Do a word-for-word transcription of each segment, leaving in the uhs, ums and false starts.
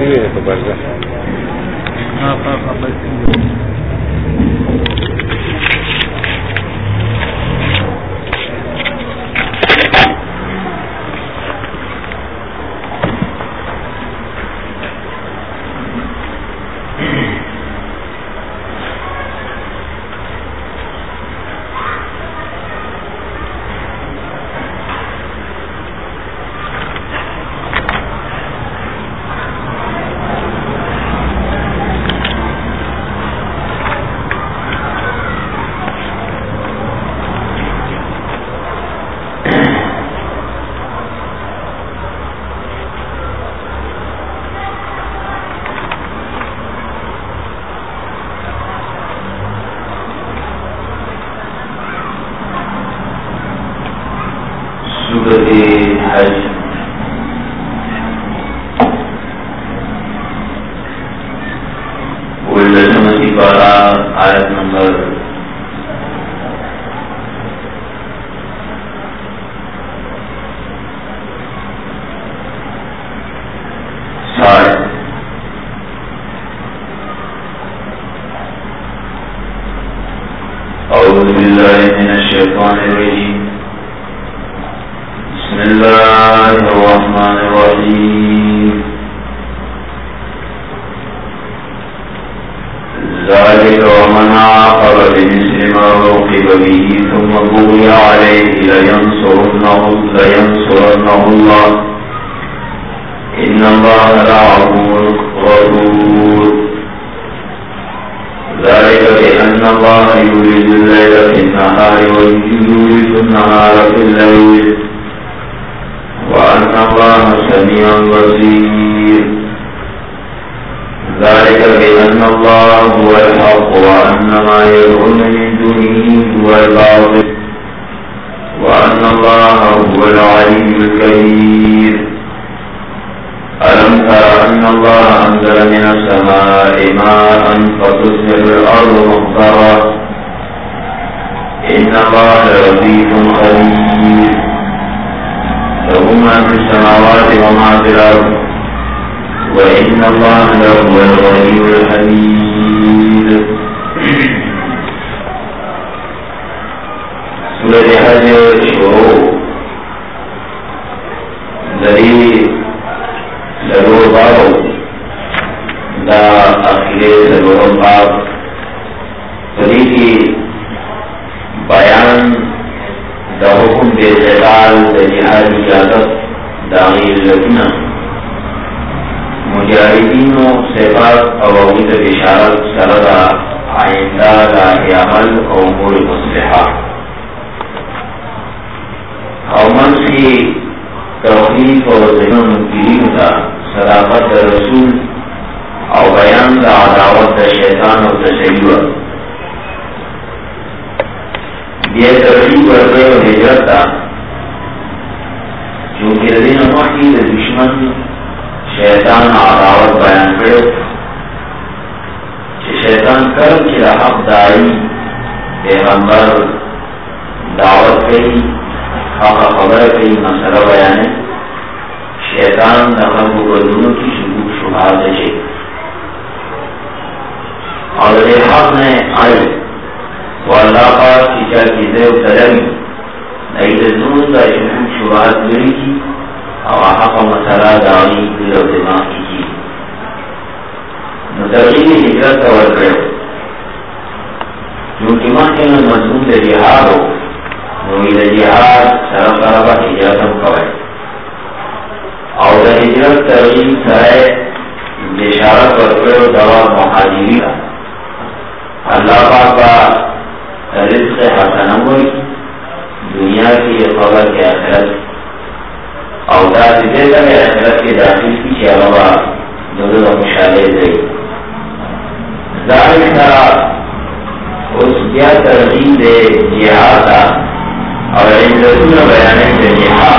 نہیں ہوئے تو بڑھ گیا. آیت نمبر ساٹھ. اعوذ باللہ من الشیطان الرجیم. بسم اللہ الرحمن الرحیم. ذلك ومن عاقب بمثل ما عوقب به ثم بغي عليه لينصرنه لينصرنه الله إن الله لعفو غفور. ذلك بأن الله يولج الليل في النهار ويولج النهار في الليل وأن الله سميع بصير. ذلك بأن الله هو الحق وأن ما يدعون من دونه هو الباطل وأن الله هو العلي الكبير. ألم تر أن الله أنزل من السماء ماء فتصبح الأرض مخضرا إن الله لطيف خبير. له ما في السماوات وما في الأرض وَإِنَّ اللَّهَ لَهُوَ الْغَنِيُّ الْحَمِيدُ. سورۃ حج شروع ذریعہ ضرور باب دا اخیر ضرور باب ذریعی بیان دا حکم دے قتال دا جہاد اجازت دا غیر لدنا مجاہدین و صفات او اوید بشارت سردا آئندہ لاہی عمل او امور مصلحہ او منسی توحید و ذہن منکرین دا صداقت رسول او بیان دا عداوت دا شیطان و تشیع یہ ترغیب ورگئے و ہجرت دا چونکہ دین محی دا دشمن شیطان عداوت بیان کرو کہ شیطان کرم کی حق داری پیغمبر دعوت کری حق خبر کری مسئلہ بیان شیطان دخل و بدونوں کی شبوک شبہات دے اور یہ حق نے آئی تو اللہ پاک کی چاہ کی دے و تلمی نئی دنوں دا شبوک شبہات گری کی اور حق مسئلہ داری دل و دماغ کی کی متقین ہجرت اور کرو کیونکہ ماں میں مضمون دے جہاد ہو نوید جہاد سرم طرفہ ہجرت ہم کوئے اور دا ہجرت ترغیب سرائے بشارت اور کرو دوا مہاجری کا اللہ پاک کا رزق حسن ہوئی دنیا کی خبر کے آخرت اور دا دیتا ہے اخرت کے داخل کی چیلوہ نظر و مشاہدے دے ظاہر کا اس کیا ترغیب دے جہاد اور عزتون بیانے دے جہاد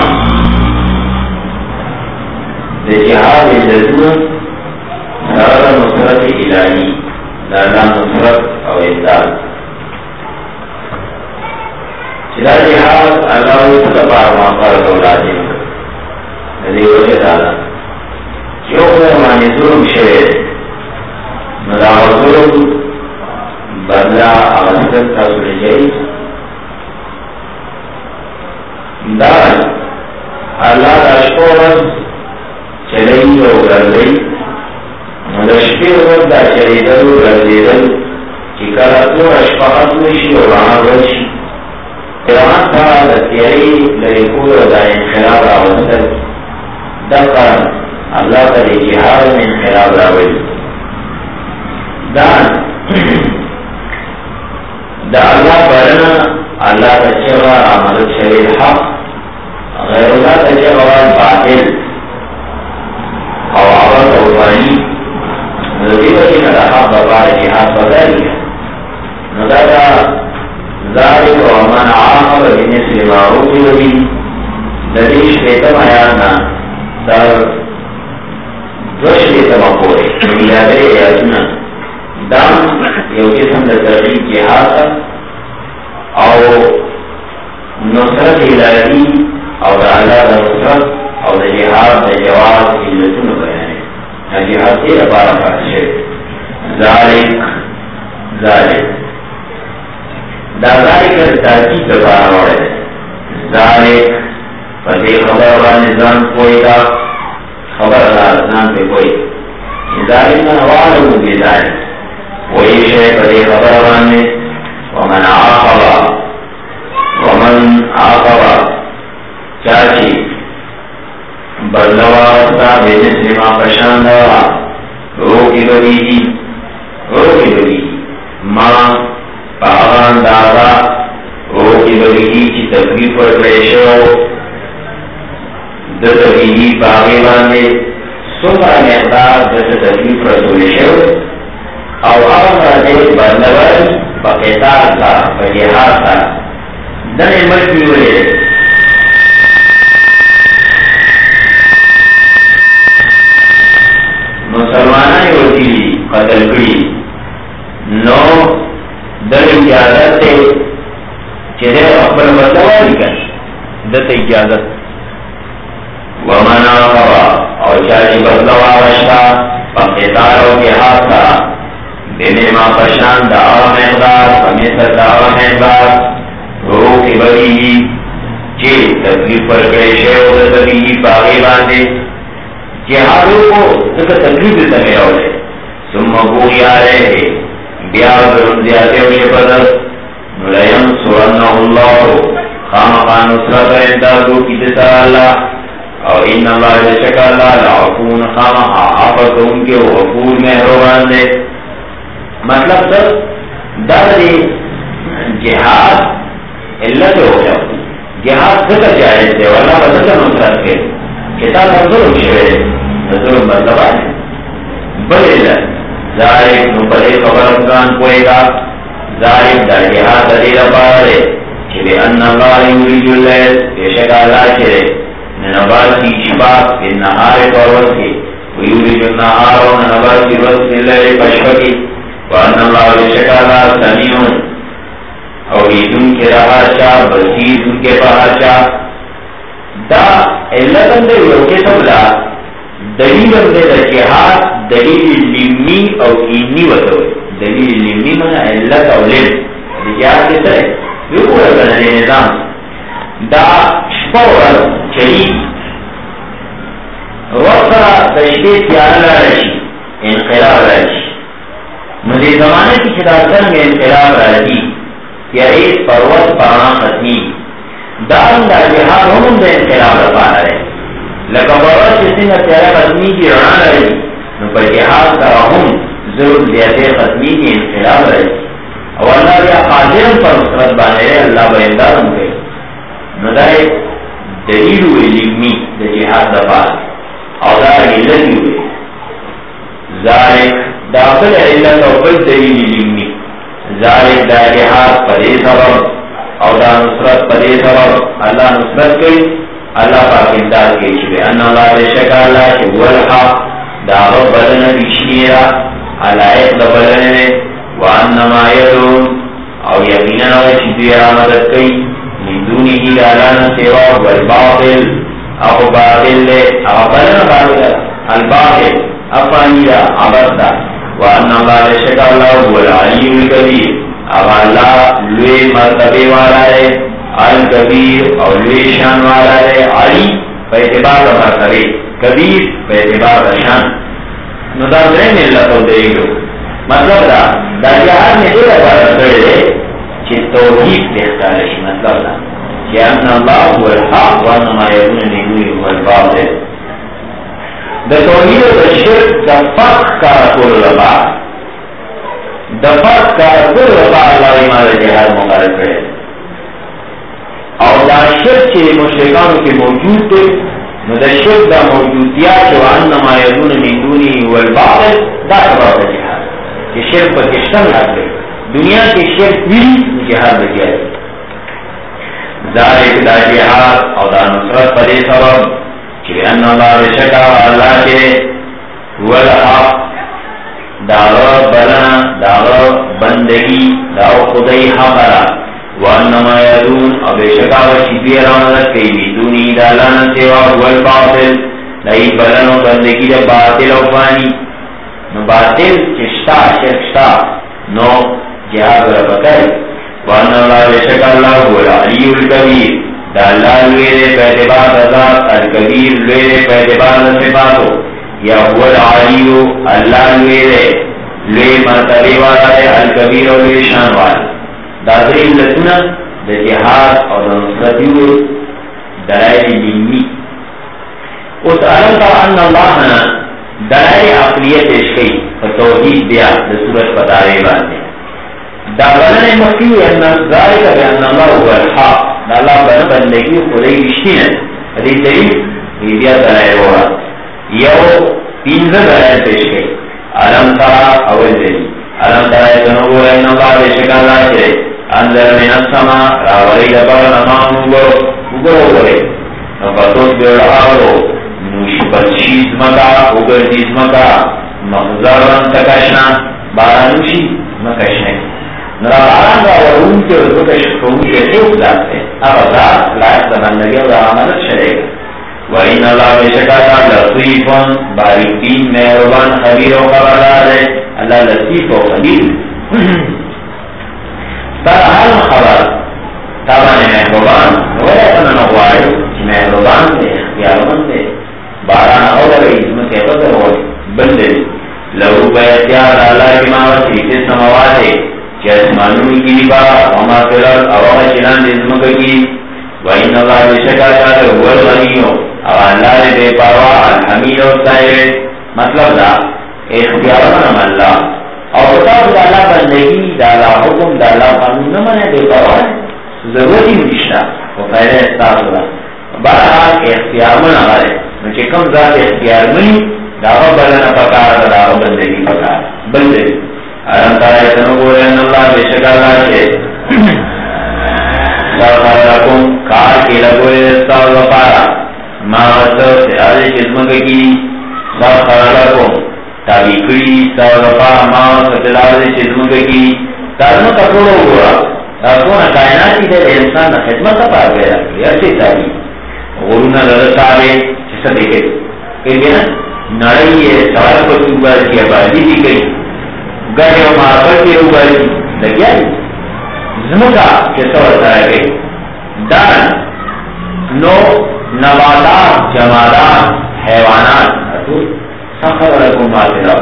دے جہاد عزتون سارا نصرت الہی دانا نصرت اور امداد چلا جہاد اللہ سبحانہ وتعالی اولادی دیو سے دادا کیوں ہے مانی ظلم شوید مداغ ظلم بدلا اغسطت تاثر جائز دار اللہ داشکورت چلی و گردی مدشپی وقت دا چلیدل و گردیدل چی کلتو اشفاقت وشی و رانا ورشی ایران تا دا تیاری لرکور دا انخلاب راوستل دقا اللہ تا دی جہاد میں انخلاب راوی دان دا اللہ برنا اللہ تا چغا عملت شوید حق غیر اللہ تا چغا باطل او عباد اوفانی نظری وجینا دا حق ببار جہاد بدلی نظر ذالک ومن عاقب بمثل ما عوقب به لدیش بیتم آیاتنا در دوش بیتم اپوری میلاده ایاتنا دام یو قسم در ترغیب جهاد او نصرت الهی او در اللہ در نصرت او در جهاد در جواز علتون بیانی جهاد دیر بارا فرشے ذالک ذالک دا ذالک تاکید دبارا وڑے ذالک فدی خبر وانزان کوئی دا خبر رازنان پہ کوئی ذالک من وعلم بی ذالک وہی شے فدی خبر وانزان ومن آقبا ومن آقبا چاچی بدلواستا بیجس لما پشاندوا روکی بریجی روکی بریجی ماں پاغان دادا روکی بریجی چی تکلیف پر پیشو دت بریجی پاغی باندے سمرا مقدار دت تکلیف رسول شو او آغا دے بدلوار پاکتار تا پجیحات تا دن ملکی ہوئے مسلمانان ہوتی قتل کری نو در اجازت تے چیزے اپنے بدلواری کر دت اجازت ومن آقبا اور چاچی بدلوارشتا پاکتاروں کے ہاتھ تا دینے ما پشان دا آغا مقدار فمیسر دا آغا مقدار روکی بریجی چی تکلیف پر کریشے ہو دا بریجی باغی باندے جہادوں کو تکا تکلیف دیتا گیا ہوئے ثم گوئی آرہے ہیں بیار درم زیادے ہوئے بدل نلیم سورنہ اللہ خامقا نصرت اندازو کی دیتا اللہ اور ان اللہ جشک اللہ لعفون خامقا آفت ان کے غفور محروبان دے مطلب سر در جہاد علت ہو جاؤ جہاد ذکر جائز دے واللہ بدل نصرت کے کتاب ظلم شوئے ظلم مطلب آئے بل علت ذالک نپدے خبر افغان کوئے گا ذالک در جہاد دیر پارے کہ بے ان اللہ یوریج اللیل بیشک اللہ چرے ننبار کی شباب بے نہار پرور کے ویوریج النہار و ننبار کی رس اللہ پشوکی وان اللہ بیشک اللہ سمیعون اور ایدن کے رہا چاہ بسید ان کے پہا چاہ دا علت اندر روکے سملا دلیل اندر دا جہاد دلیل لمی او اینی وطوئے دلیل لمی منا علت او لم جہاد کس ہے یہ پورا کرنے نظام دا شپور چلی وقتا تشکیل تیارا رشی انقلاب رشی مجھے زمانے کی خداثر میں انقلاب رشی یا ایک پروت پانا ختمی دارن دا جہاد ہم دا انقلاب رفا رہے لکہ پروت جسی میں تیارا ختمی کی رنا رہی نو پر جہاد کا ہم ضرور زیادہ ختمی کی انقلاب رہی اور اللہ یا قادرم پر نصرت بانے رہے اللہ بہندارم گئے نو دا ایک دلیل ہوئی لگنی دا جہاد دفاع اور دا علت ہوئی ذالک داخل علت اور بل دلیل لگنی ذالک دا جہاد پدے سبب اور دا نصرت پدے سبب اللہ نصرت کئی اللہ پاک امداد کی چھوئے ان اللہ بشک اللہ کہ وہ الحق دا غب بدن بشنیرہ علائق دا بدن میں وانما یدون اور یقینا وشدوی آمدت کئی من دونی ہی لالانا سوا والباطل او باطل لے او بدن باطل الباطل افانی دا عبد دا وان اللہ شک اللہ هو العلی الکبیر اب اللہ لوی مرتبے والا ہے الکبیر اور لوی شان والا ہے علی پہ اعتبار مرتبے کبیر پہ اعتبار شان نو دا درے میں اللہ تو دے گو مطلب دا دا جہاد میں دے عبارت کرے دے چی توحید دیکھتا رہی مطلب دا کہ ان اللہ هو الحق وانما یدون نگوی هو الباطل دا توحید و دا شرک دا فرق کارا کول ربا دا فرق کارا کول ربا اللہ ایمان جہاد مقرر کرے اور دا شرک چی مشرکانو کے موجود دے نو دا شرک دا موجودیات جو انما یدون نگوی هو الباطل دا سبب دا جہاد کہ شرک پر کشتن لگ دنیا کے شرک بھی جہاد بکیا ہے ذالک دا جہاد اور دا نصرت پدے سبب کہ ان اللہ شکا اللہ کے والحق داغ بلنا داغ بندگی داغ خدای حقرا وانما یدون اب شکا وشیدی رانت کئی بیدونی دالانا سوا والباطل دائی بلن و بندگی دا باطل و فانی نو باطل چشتا شرکشتا نو جہاد ربکر وان اللہ بشک اللہ هو العلی الکبیر دا اللہ لویرے پیدبار ذات الکبیر لویرے پیدبار صفاتو یا هو العلی اللہ لویرے لوی مرتبے والا ہے الکبیر و لوی شان والا دا دری لسنا دا جہاد اور نصرتیو دلائل علمی اس علم کا ان اللہ دلائل عقلیت عشقی فتوحید دیا دا صورت پتارے باندے دا بلن مخیو ان ذالک بان اللہ هو الحق دا اللہ بلن بندگی خدای رشتین حدیث دلیل ویدیا دلائل ہوا یو پینزہ دلائل پیش گئی علم ترا اول دلیل علم ترا اتنبو ان اللہ بشک اللہ چرے اندر من السما راولی دبر نمان مگرو مگرو گرے نفتوس بیڑ آورو نوش پچیز مکا اگر دیز مکا مغزارن تکشنا بارانوشی مکشنے نرا باران را ورون کے وزوکش کون کے سیوک ذات ہے اب ذات لائق دمندگی اور عملت شرے گا وَإِنَّ اللَّهَ بِشَكَاتَ لَطِيفٌ بارکین مہربان خبیر و خبردار ہے اللہ لطیف و خبیر ترحال خبر تابان مہربان ویلے اپنا نغوائے مہربان دے اختیارمند دے باران اور گئی اس میں سے بدر ہوئے بندے لہو بیتیار اللہ کی ماوتی جس نموات ہے کہ اسمانون کی لبا وما فلال اواما چلان دزمک کی وَإِنَّ اللَّهَ بِشَكَاتَ هُوَ الْغَنِيُّ اور اللہ نے بے پروا الحمید و سائر مطلب دا اختیارم اللہ اور بتاو دا اللہ بندگی دا اللہ حکم دا اللہ قانون نمانے بے پروا ہے ضرورتی مشتا وہ فیدہ استاس دا بارحال اختیارمن آگارے مجھے کم ذات اختیارمنی داغا بلنا پکار دا داغا بندگی پکار بندگی ارم تارے تنگو رہن اللہ بے شکا اللہ کے سرخار رکم کار کے لگوئے استاو وپارا ماوستو سے آدھے جسمک کی سرخار رکم تابی کری استاو وپارا ماوستو سے آدھے جسمک کی تازمہ تکڑو گورا تازمہ کائناتی دے انسان خدمت پار گئے رکھے ایسے تابی غرونا لرسابے جسا دیکھے کہ نا نڑی ہے سوال کو چوبار کی آبادی بھی گئی گھر و مارکر کے اوپر لگیا زمکا کے سوال سارا گئی دان نو نباتات جمادات حیوانات سخر رکم ماترہ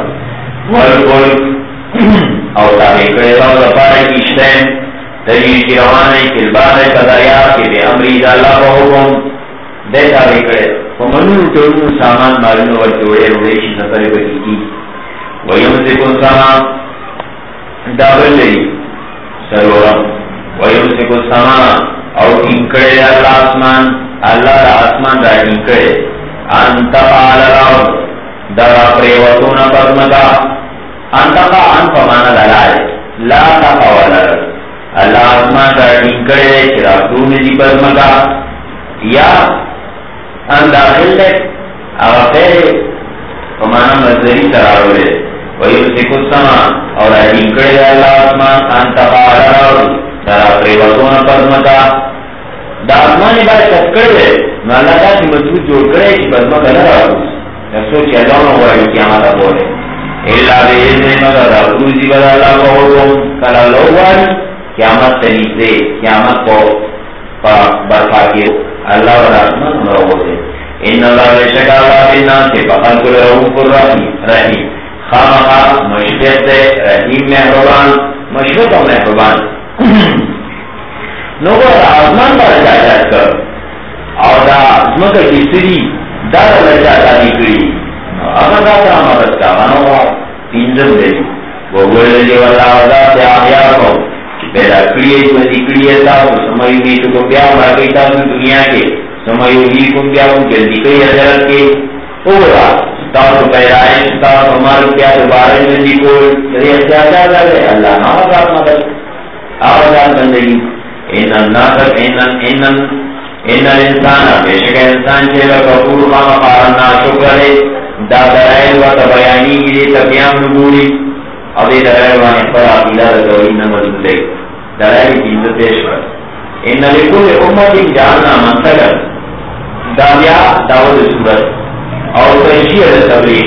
والکل او تابع کرے رو دفارہ کی اشتین دلیل کی روانے کلبار قدریات کے بے امری دا اللہ کو حکم دے تابع کرے ومنو تولو سامان مالنو والجوڑے روڑیشی سفر بکی کی ویمسکن سامان دابل لئی سرورم ویمسکن سامان او انکڑے اللہ آسمان اللہ دا آسمان را انکڑے انتقا علاو درا پریوتون پرمکا انتقا انفا مانا دلائے لا تقا ولر اللہ آسمان را انکڑے چرا دون دی پرمکا یا ان داخل لے اگا پہلے فمانا مزدری ترارو لے ویمسکو السما اور انکڑے اللہ آسمان انتقا علاو درا پریوتون پرمکا دا آسمانی باید چکر دے نو اللہ تا چی مضبوط جوڑ کرے چی پرمکا نراؤس سوچ کے اللہ نہ ہوا قیامت بولے اللہ بے مگر روزی بدا اللہ کو حکم کلا لوگ قیامت تنیزے قیامت کو برپا کے اللہ و رحمن رو دے ان اللہ بے شکا اللہ بنا سے بخل کل رحوم پر رحیم خام خام مشبت رحیم محربان مشبت و محربان نو گو آزمان پر جاجات کر اور دا عظمت کی سری دا لجاتا نکلی اگر دا تا مدد کا منو پینزم دے وہ گولی واللہ وزا سے آخیار کو پیدا کریے جوزی کریے تا سمایو بیشو کو بیا مرگئی تا دنیا کے سمایو ہی کن بیا کن جلدی کئی حضرت کے اولا تاو پیدائش تاو مرگ کیا دوبارہ جلدی کو یہ احتیاجات لگے اللہ نا وزاد مدد آوازات بندگی ان الناس ان ان ان الانسان بے شک انسان چیلا کفور خام خارنا شکر ہے دا درائل و تبیانی کی دی تبیان نبولی اب دی درائل وانی پر عقیدہ توحید نمازد لے درائل کی عزت پیش کر ان لکل امت جاننا منصگر دا بیا دعوت صورت اور تشیع تبلیغ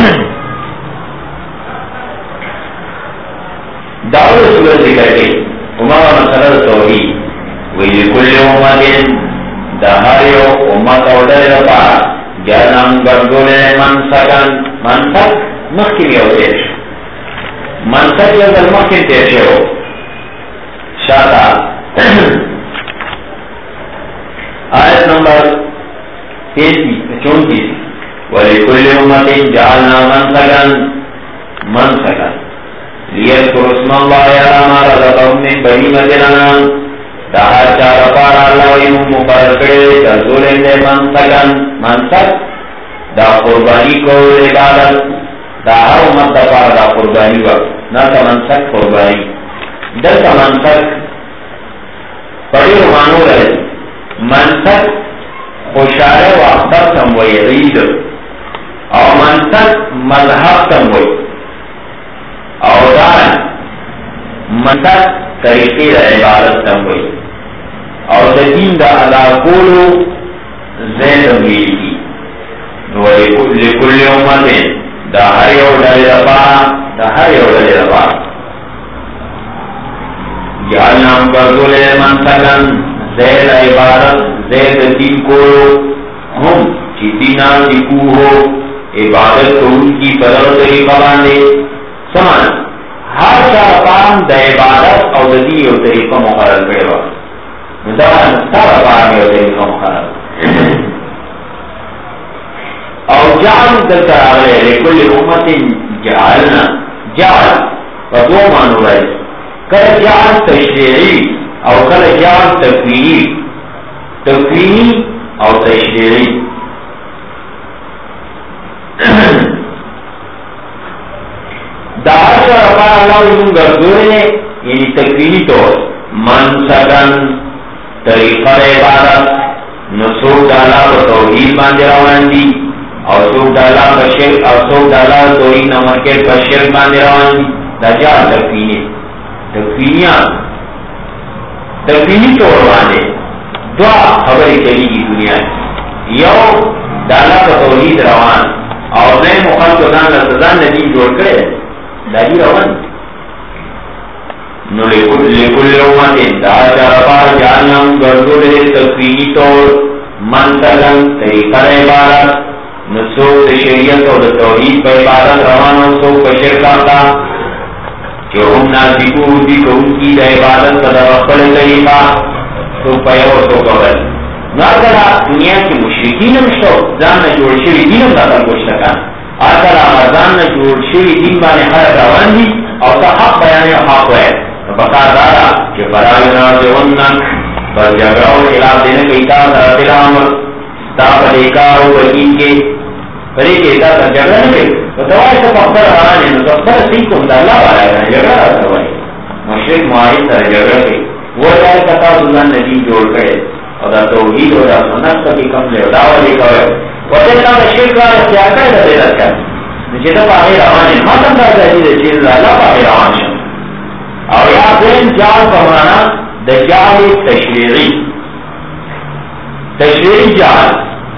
دعوت صورت ذکر کے امام منصگر توحید وَلِكُلِّ أُمَّةٍ دا ہر یو امت او ڈر لپارا جانم گردولے منسکن منسک مخیم یو تیش منسک یو در مخیم تیش یو شاہتا آیت نمبر تینتیس چونتیس وَلِكُلِّ أُمَّةٍ جعلنا منسکن منسکن لیذکر اسم اللہ علی ما رزقهم من بہیمۃ الانعام دا ہر چارہ پارا اللہ ویم مقرر کرے ترزول اندے منسکن منسک دا قربانی کو عبادت دا ہر امت دا پارا دا قربانی وقت نا تا منسک قربانی در تا منسک پڑی رومانو رہے منسک خوشارے و اختر سموئی عید اور منسک مذہب سموئی اور دان منسک طریقی دا عبادت سموئی اور دین دا ادا کولو زید امیر کی لکل امت دا ہر you Delhi رفا the Hare you ڈلی رفا جعلنا مبرزول منسکن زید عبادت زید دین کولو ہم چی دینان دکو ہو عبادت کو ان کی بدل طریقہ باندے سمان ہر شرطان دا عبادت اور دین اور طریقہ مقرر کرے با مدوان سارا بارمی اور طریقہ مقرر اور جعل دلتا آگئے لکل امت جعلنا جعل و دو مانو رہے کل جعل تشریعی اور کل جعل تکوینی تکوینی اور تشریعی دار شرفا اللہ علم گردورے یعنی تکوینی طور منسکن طریقہ عبادت نسوک ڈالا و توحید باندے روان دی اور سوک ڈالا بشر اور سوک ڈالا توحید نمر کے بشر باندے روان دی دا جا تکوینی تکوینیاں تکوینی طور باندے دعا خبری چلی کی دنیا یو ڈالا و توحید روان اور نئے مخلق و دان لسدان ندیم جوڑ کرے داری روان نو لکل امت دا جربار جانم گردول تکوینی طور منتقن طریقہ عبادت نسوک شریعت و توحید پر عبادت روان و سوک شرکاتا کہ ہم نازکو ہوتی کہ ان کی دا عبادت پر رفل طریقہ تو پیو تو قبل ناکرہ دنیا کی مشرکین مشتو زان جوڑ شوی دینم داتا کشتکان آکرہ آمازان جوڑ شوی دین بانے خرق روان دی اور تا حق بیانے و حق ہوئے بقا دارا کہ برای ناز ونن بر جگراؤ خلاف دینے کا اطاعت رفل عمر تا پلیکارو بکین کے پلی کے اطاعت جگرہ نکے تو دوائی سب اختر آنے نو تو اختر سیکھوں دا اللہ بارا ہے جگرہ رہا دوائی مشرک معاہد سر جگرہ کے وہ جائے کتا اللہ نجیم جوڑ کرے اور دا توحید و دا سنت کا بھی کم لے دعوی لکھا ہوئے وجہ تا شرک کا اختیار کرے دا دیلت کر نچے تا پاہی روانی ماتم دا جہید چیز اللہ پاہی روان شا اور یہاں دین جعل فرمانا دا جعل تشریعی تشریعی جعل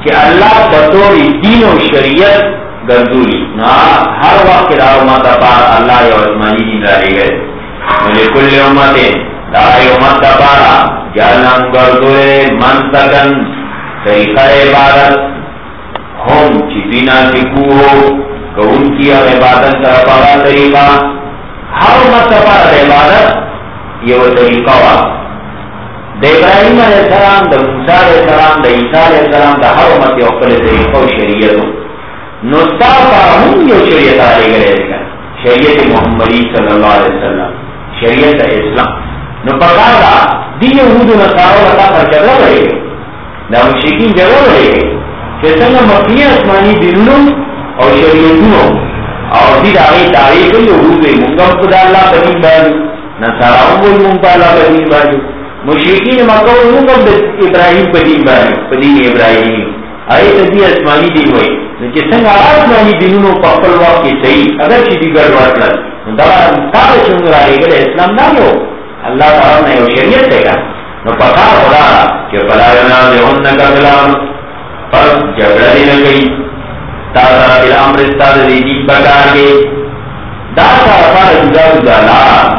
کہ اللہ بطور دین و شریعت گردولی نا ہر وقت دا امت پار اللہ یا عثمانی دین رہے گئے مجھے کل امت دائی امت پارا جانم گردولے منطقن طریقہ عبادت ہم چی دینا سکو ہو کہ ان کی عبادت طرف آگا طریقہ ہر امت پارا عبادت یہ وہ طریقہ ہوا دا ابراہیم علیہ السلام دا موسیٰ علیہ السلام دا عیسیٰ علیہ السلام دا ہر امت اقل طریقہ و شریعتو نستا فاہم جو شریعت آلے گئے گا شریعت محمدی صلی اللہ علیہ وسلم شریعت اسلام نو پکارا دی یہود و نصارو لتا پر جگہ بڑھے گئے دا مشرکین جگہ بڑھے گئے کہ سنگا مقیہ اسمانی دنوں اور شریعتوں اور دید آئی تاریخ یہود و منگم خدا اللہ بدین بانو نصاراؤں کو منگا اللہ بدین بانو مشرکین مکہ و منگم ابراہیم بدین بانو بدین ابراہیمی آئی تدی اسمانی دین ہوئی کہ سنگ آسمانی دنوں پاپل وقت کی صحیح اگر چیزی گر وطلت دارا تاک چنگ رہے گئے اسلام نہ ہو اللہ تعالیٰ نے وہ شریعت دے گا نو پکا خدا کہ فلا ینازع انکا فلام پر جگڑا دینا گئی تازہ دل عمر استاد دیدی بکار گئی دا سارا پار جدا جدا لا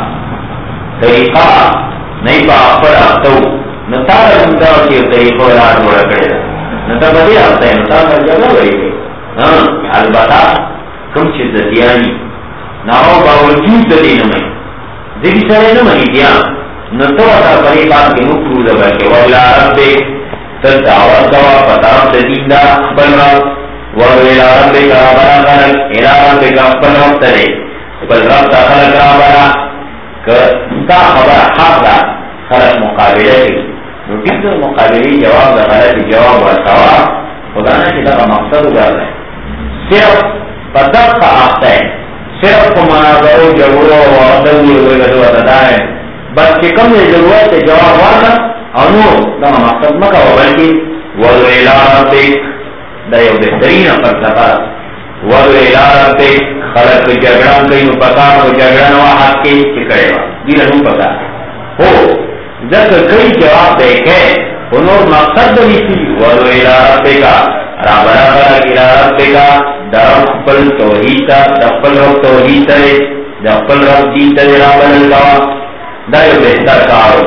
طریقہ نہیں پا اپر آتو نو تارا جدا کی طریقہ اراد بڑا کرے دا نو تا بدی آتا ہے نو تارا جگہ بڑی گئی البتہ کم چیز دیانی ناو باوجود دین میں دیکھ سرے نمانی دیا نتو اتا پری بات کے مکرو دبا کے وَإِلَىٰ رَبِّكَ تر دعوت دوا پتارم دین دا بل رب وَإِلَىٰ رَبِّكَ رَبَنَا خَلَقْ إِلَىٰ رَبِّكَ بل رب ترے بل رب تا خلق رابنا کہ تا خبر حق دا خلق مقابلہ کی نوٹیس دا مقابلی جواب دا خلق جواب ورسوا خدا نے کتا کا مقصد اگا ہے صرف پتر کا آختا ہے صرف کو مناظروں جگروں وعدوں ہوئے گا جو عددہ ہے بس کہ کم یہ ضرورت ہے جواب وانا انو دا مقصد مکہ ہو بلکہ وَدُعِ إِلَىٰ رَبِّكَ دا یو بہترین فلسفہ وَدُعِ إِلَىٰ رَبِّكَ خلق کو جگران کئی مپکار کو جگران واحد کے چکڑے با دیل انو پکار ہو ذکر کئی جواب دیکھے انہوں مقصد دلیسی وَدُعِ إِلَىٰ رَبِّكَ رابرا خلق إِلَىٰ رَبِّكَ دفل توحید دفل رب توحید ہے دفل رب جیتا ہے رابر اللہ دا یو بہتر کارو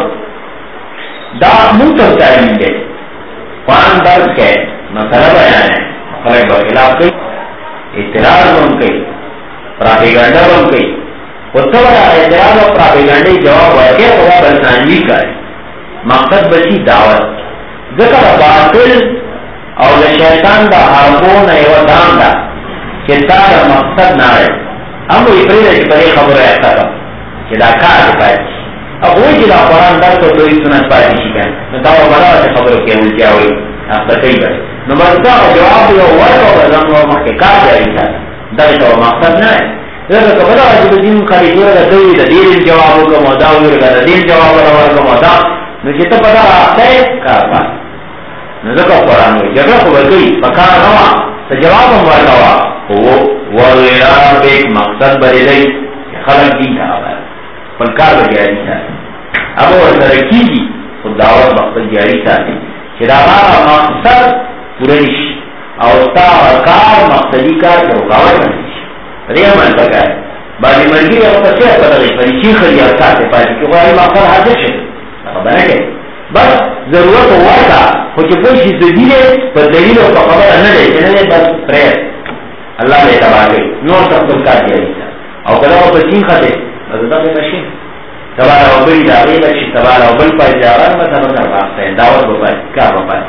دا منتر چاہیں گے قرآن درد کے مسئلہ بیان ہے خلق بخلاف کئی اعتراض بن کئی پراپیگنڈا بن کئی اتو بڑا اعتراض و پراپیگنڈی جواب واقع خدا برسانجی کا ہے مقصد بچی دعوت ذکر باطل اور شیطان دا حربون ایو دام دا کہ تارا مقصد نہ ہے ہم وہ افرید ہے کہ بڑی خبر ایسا کم کہ دا کار دکھائی اب وہی جدا قرآن در کو دوئی سنت پائی دیشی کہیں نتاو بڑا سے خبروں کے اول کیا ہوئی آپ بتائی بڑی نمبرتا جواب دیا ورک و بزن و محکے کار جاری تھا در تو مقصد نہ ہے لیکن کبھر آجب دین خالی دورا دا دوئی دا دیر جوابوں کا مودا ہوئی دا دیر جوابوں کا ورک و مودا نجھے تو پتا آتا ہے کار پائی نزکا قرآن ہوئی جگہ کو بلگئی پکار نوا تو جواب ہم ورکوا وہ وَإِلَىٰ رَبِّكَ مقصد بڑے دئی خلق دین تھا آبا پلکار بجاری تھا اب وہ ترکی جی وہ دعوت مقصد جاری تھا کہ دعوت مقصد پورنش اوستا ورکار مقصدی کا رکاوٹ بنیش ریا من بکا ہے بعد مرگی اب تسیر پتہ گئی پریچی خلی ارسا سے پاسی کہ وہ مقصد حاضر شد بنا گئے بس ضرورت ہوا تھا کچھ کوئی چیز دیلے پر دلیل اور خبر نہ دے جنہیں بس پریس اللہ نے تباہ گئی نور سب کچھ کا دیا تھا اور کلا وہ پسین خطے بس دا پہ مشین تباہ و بلی داغی لکشی تباہ و بل پائی جاوان بس ہم سر باقتا ہے دعوت بپائی کیا بپائی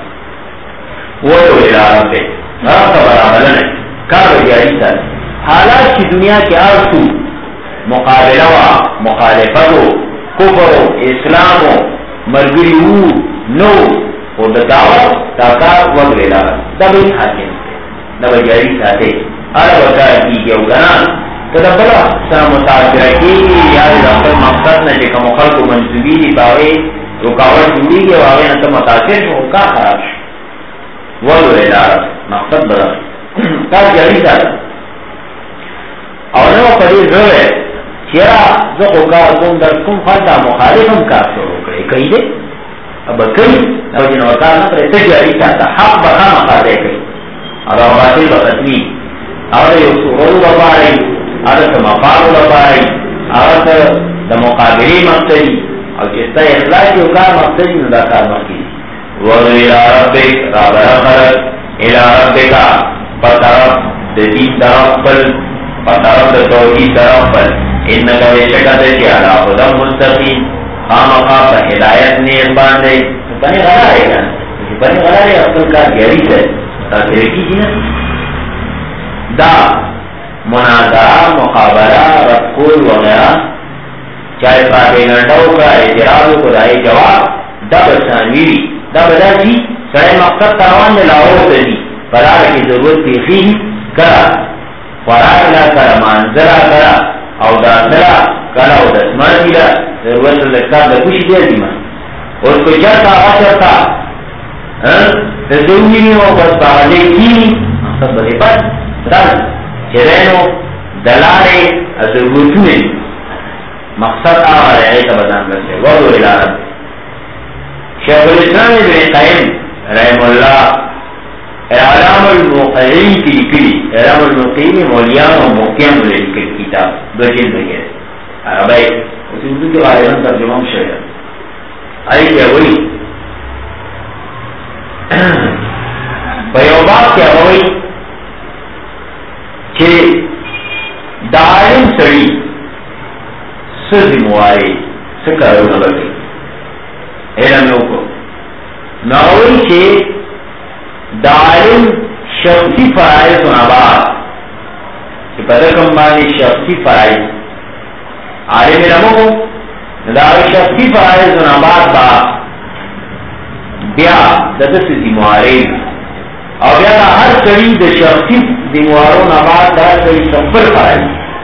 وہ تو ادارہ پہ نرم تباہ عملن ہے کار بجاری سر حالات کی دنیا کے آرسو مقابلہ و مخالفت و کفر و اسلام و مرگری او نو و دا دعوت تاکار وقت ادارہ دا بھی حاکم دا بجاری ساتے آر وکار کی گیا گنان کدا بلا سر متاثرہ کی یاد دفتر مقصد نجے کا مخلق و منصوبی دی باوے رکاوٹ جوڑی گیا واوے نتا متاثر شو کا خراب شو وضو ادارہ مقصد بلا تا جاری ساتا اور نو قدیر رو ہے چیرا زخو کار کن در کن خلطا مخالفم کار شروع کرے کئی دے اب کئی نو جن وکار نہ کرے تجاری چاہتا حق بخا مقاضے کئی اور باطل بختمی اور یو سورو بپاری اور مقام بپاری اور د مقابلی مقصدی اور چستا اخلاق کی وکار مقصدی ندا کار مقصدی وَذُو إِلَىٰ رَبِّكَ رَابَرَ خَرَقْ إِلَىٰ رَبِّكَ پترف دین طرف پر پترف توحید طرف پر انکا بشکت چیالا خدا مستقیم خام خواب تا ہدایت نیز باندے بنی غلا رہے گا بنی غلا رہے اصل کا گیری سے تاثیر کی جی نا دا مناظرہ مقابلہ رفقول وغیرہ چاہے پاتے گھنٹوں کا اعتراض کو دائے جواب دا بسانویری دا بدا جی سڑے مقصد تاوان میں لاہور دی فرار کی ضرورت پیخی کرا فرار لا کرا منظرہ کرا او داخلہ کرا او دسمان دیلا ضرورت لکھتا دا کچھ دیا دیما اور کو جاتا آچرتا تزوری میں وہ بس باغلے کینی مقصد بلے پر دل چرینو دلارے ضرورتو میں مقصد آوہ رہے تا بدان کرتے وضو الارب شیخ الاسلام ابن قیم رحم اللہ اعلام المقرین کی لکلی اعلام المقرین مولیان و موقعان میں لکل کتاب دو جلد میں گئے عربائی اسی اردو کے غالباً ترجمہ شہر آئی کیا ہوئی بیوبات کیا ہوئی کہ دائم سڑی سرد مواری سکرو نبکی علمیوں کو ناوئی چھے دائم شخصی فرائض و نبات کہ پدر کمبانی شخصی فرائض عالم علموں کو دائم شخصی فرائض و نبات با بیا ددس دیمواری اور بیا دا ہر کڑی دا شخصی دیموارو نبات دا کڑی سفر فرائض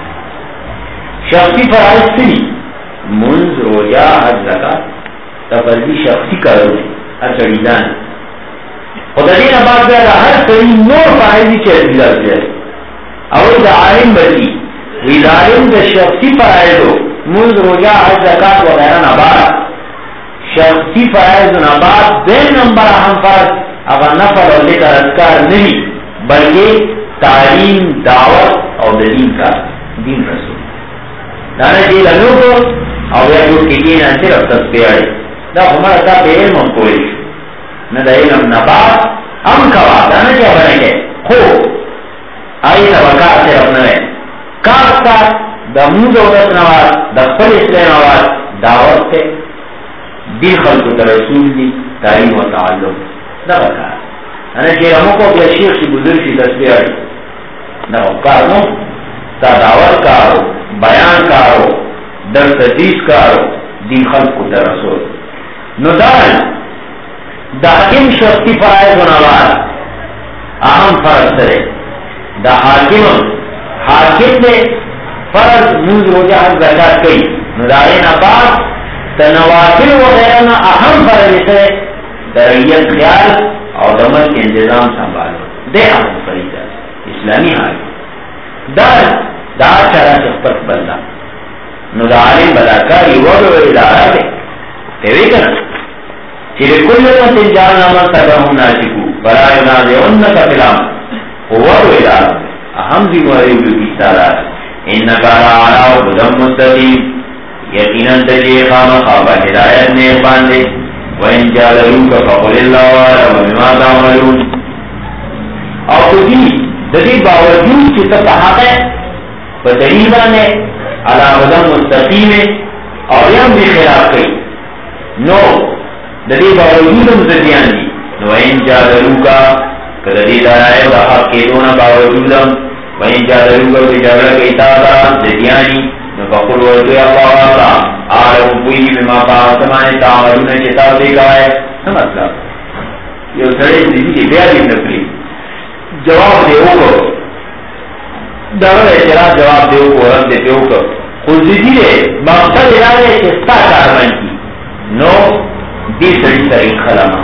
شخصی فرائض سنی منز روجہ حج زکاة تفرضی شخصی کرو ہر کڑی دان خدا دین آباد بیا دا ہر کڑی نور فرائضی چیز دیدار جائے اور دا عالم بچی وی دا عالم دا شخصی فرائضو منز روجہ حج زکاة وغیرہ نبات شخصی فرائض و نبات دین نمبر اہم فرض اگر نفر اور ذکر اذکار نہیں بلکہ تعلیم دعوت اور دین کا دین رسول دانا جی لنو کو اور یا جو کتین انسر اب تصفیہ دا ہمارا تا پہ علم ہم کوئی نہ دا علم نبات ہم کوا دانا کیا بنے گے خو آئی طبقات سے اپنا ہے کافتا دا موز و دس نواز دا خل اسلام آواز دعوت سے دی خلق تا رسول دی تعلیم و تعلم دا بکار انا چی رمو کو اپنے شیخ سی بزرگ سی تصویر آئی دا بکار نو تا دعوت کارو بیان کارو در تدریس کارو دی خلق تا رسول نو دان دا حکم شخصی فرائض و نواز اہم فرض سرے دا حاکم حاکم دے فرض موز روجہ حق زکاة کئی نو دارین آباد تنوافل وغیرہ نا اہم فرض سے دریت خیال اور دمت کے انتظام سنبھالو دے اہم فریضہ اسلامی حال دار دار چارہ شخص بندہ نو دا عالم بلاکاری وغیرہ ادارہ دے تیوی کنا چلے کل نت جان آمد تکہم ناشکو برا ینازے انکا فلام وغیرہ ادارہ دے اہم ذمہری بلکی سارا انکا رعالا و بدم مستقیم یقیناً تجھے خام خوابہ ہدایت نے باندے وَإِنْ جَادَلُوكَ فَقُلِ اللَّهُ أَعْلَمُ بِمَا تَعْمَلُونَ اور کسی دلی باوجود کی سب حق ہے بطریبہ نے علی ہدی مستقیم اور یم بھی خلاف کئی نو دلی باوجود مزدیان دی نو وَإِنْ جَادَلُوكَ کدلی دارائے و حق کے دونہ باوجودم وَإِنْ جَادَلُوكَ بجاگر کے اتابہ زدیانی فقل وردو اللہ آقا آلہم پوئی بما پاہتمانی تعملون کتاب دیکھا ہے مطلب یہ سڑے زندگی کی بیاری نکلی جواب دیو کو دور اعتراض جواب دیو کو رد دیو کو خود دیدے مقصد ارادے چستا کارمن کی نو دی سڑی سرین خلما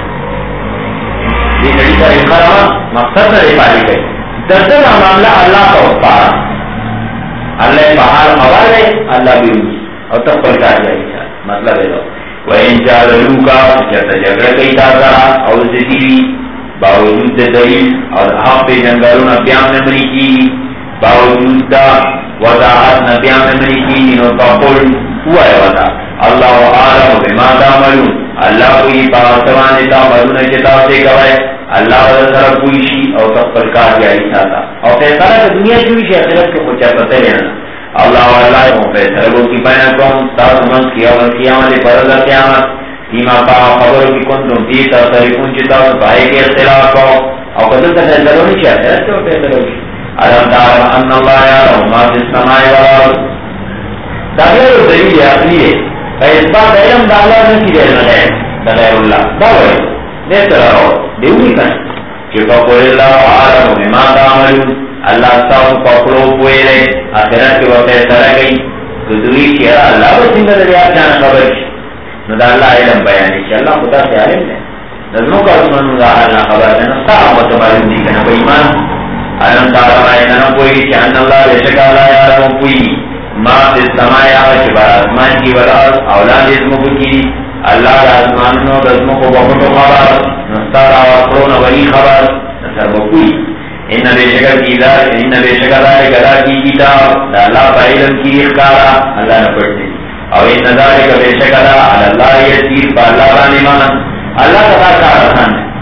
دی سڑی سرین خلما مقصد نہ پالی گئی دردن معاملہ اللہ کا اپار اللہ بہار موال ہے اللہ بھی ہوئی اور تب پر کہا جائے مطلب ہے لوگ وَإِن جَادَلُوكَ چرتا جگڑا کئی تا کرا اور زدیوی باوجود دلیل اور حق پہ جنگلون بیان نمری کی باوجود دا وضاحت نبیان نمری کی انہوں تقول ہوا ہے وضا اللہ عالم بما تعملون اللہ کوئی باوتوان تعملون کتاب سے گوائے اللہ وضا سر کوئی شی اور تقبل کار جاری ساتا اور فیصلہ کہ دنیا جوئی شی اخرت کو خوچا پتہ لینا اللہ واللہ کو فیصلہ کو کی بینکم تاس منس قیامت قیامت پرد قیامت فیما پا خبر کی کنتم دیتا سریکون چتا پائے کے اختلاف کو اور قدر تا فیصلہ نہیں چاہتے ہے تو فیصلہ ہوگی علم تعلم ان اللہ یعلم ما فی السماء والارض دغیر دلیل عقلی ہے فاثبات علم د اللہ نے کی دیر ہے غیر اللہ داوی دے تراو دیوی کن کہ فقل اللہ عالم بما تعملون اللہ تعالی پکڑو ہوئے رہے آخرت کے وقت فیصلہ گئی تو دوی کیا اللہ وہ سنگھ دے آپ جان خبر نو دا اللہ علم بیان ہے اللہ خدا سے عالم ہے نظموں کا عثمان دا اللہ خبر ہے نستا متبالن دی کنا ایمان علم تعالی اینا کوئی کہ ان اللہ بشک اللہ یعلم کوئی ما فی السماء آج بار آسمان کی والارض اولاد اسموں کی اللہ دا آسمان نو دزموں کو بہتو خبر نستا دا وقرون ولی خبر نسر بکوئی ان بشکر کی ذات ان بشکر ذات گدا کی کتاب دا اللہ با علم کی اخکارا اللہ نے پڑھتے اور ان ذالک بشکر اللہ یسیر با اللہ بانی مانا اللہ تبا کا آسان ہے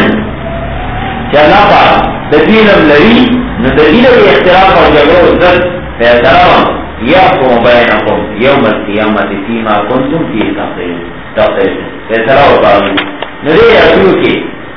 کہ اللہ پا دلیلم لری ندلیل اختلاف اور جگرو عزت فیصلہ یحکم بینکم یوم القیامت فیما کنتم فی تختلفون فیصلہ اور باغی ندے اصول کے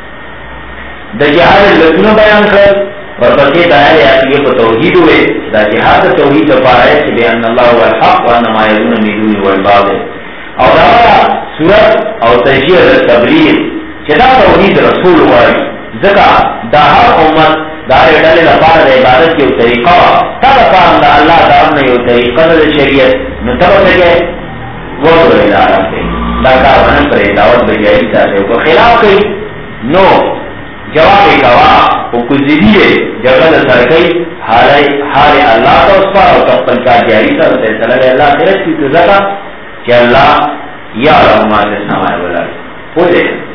دا جہاد لکنو بیان کر اور بسے دائر آتیے کو توحید ہوئے دا جہاد توحید پارا ہے کہ ان اللہ والحق وانما یدون میدون والباطل اور دا صورت اور تشجیع تبلیغ چدا توحید رسول ہوئی ذکا دا ہر امت دار ڈالے لپار دا عبادت کی طریقہ تب فاہم دا اللہ دا امن یو طریقہ دا شریعت نتب سکے وہ دو ادارہ سے دا کاربنم پر دعوت بجائی ساتے کو خلاف کئی نو جواب کوا وہ کزیدی ہے جگہ سرکئی حال اللہ کا اس پر اور تقبل کا جاری سا فیصلہ اللہ خیرت کی تزکا کہ اللہ یا رحمات سمائے بلائے ہو جائے